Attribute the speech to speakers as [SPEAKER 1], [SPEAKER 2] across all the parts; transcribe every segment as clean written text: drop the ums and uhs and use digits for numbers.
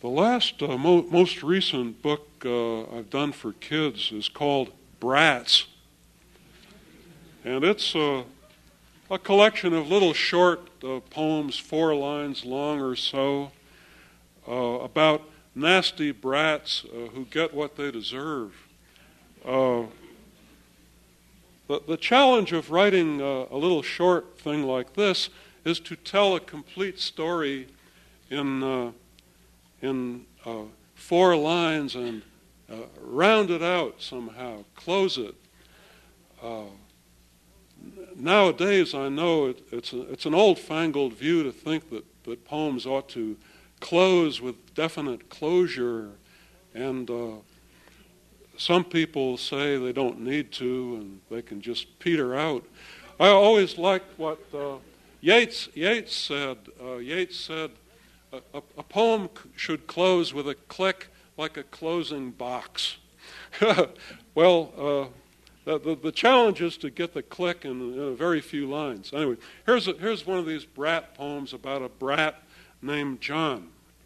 [SPEAKER 1] The last, most recent book I've done for kids is called Brats. And it's a collection of little short poems, 4 lines long or so, about nasty brats who get what they deserve. The challenge of writing a little short thing like this is to tell a complete story in 4 lines and round it out somehow, close it. Nowadays, I know it's an old-fangled view to think that poems ought to close with definite closure, and some people say they don't need to and they can just peter out. I always liked what Yeats said. Yeats said, a poem should close with a click like a closing box. Well, the challenge is to get the click in a very few lines. Anyway, here's one of these brat poems about a brat named John.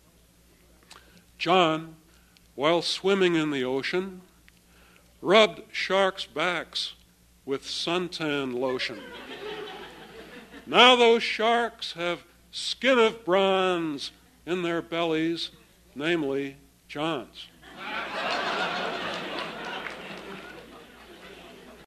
[SPEAKER 1] John, while swimming in the ocean, rubbed sharks' backs with suntan lotion. Now those sharks have skin of bronze in their bellies, namely John's.